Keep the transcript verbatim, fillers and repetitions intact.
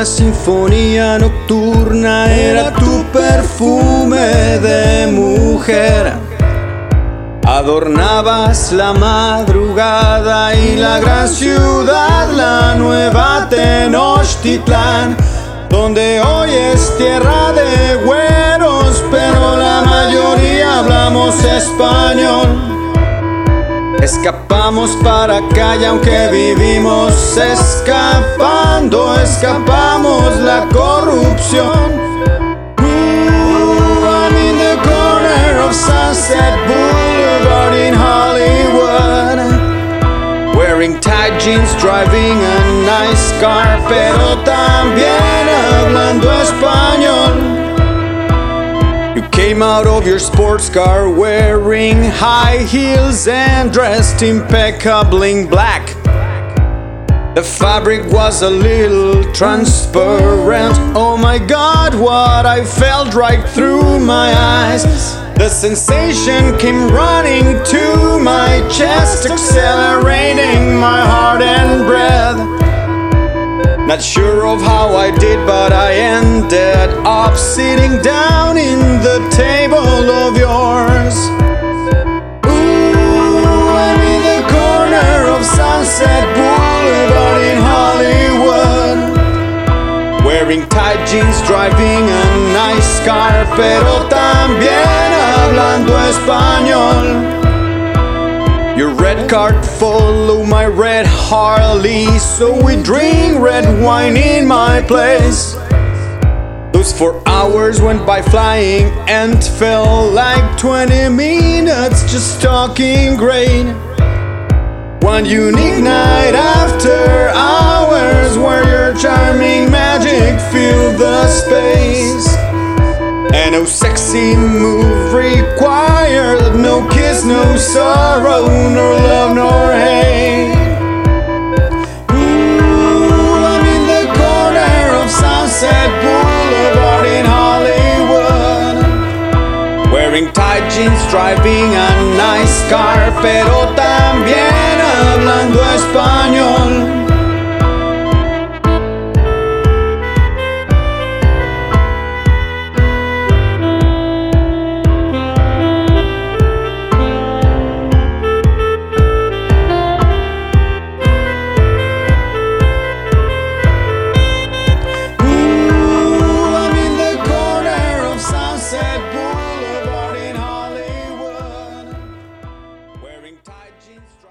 una sinfonía nocturna, era tu perfume de mujer. Adornabas la madrugada y la gran ciudad, la nueva Tenochtitlán, donde hoy es tierra de güeros, pero la mayoría hablamos español. Escapamos para acá y aunque vivimos escapando, escapamos la corrupción. Ooh, I'm in the corner of Sunset Boulevard in Hollywood, wearing tight jeans, driving a nice car, pero también hablando español. You came out of your sports car wearing high heels and dressed impeccably in black. The fabric was a little transparent. Oh my God, what I felt right through my eyes. The sensation came running to my chest, accelerating my heart and breath. Not sure of how I did, but I ended up sitting down in the table of yours. Ooh, I'm in the corner of Sunset Boulevard in Hollywood, wearing tight jeans, driving a nice car, pero también hablando español. Your red card follow my red Harley, so we drink red wine in my place. Those four hours went by flying and felt like twenty minutes just talking great. One unique night after hours where your charming magic filled the space. And no sexy move required, no kiss, no sorrow, nor love, nor hate. Ooh, I'm in the corner of Sunset Boulevard in Hollywood, wearing tight jeans, driving a nice car, pero también hablando español. Boulevard in Hollywood, wearing tight jeans.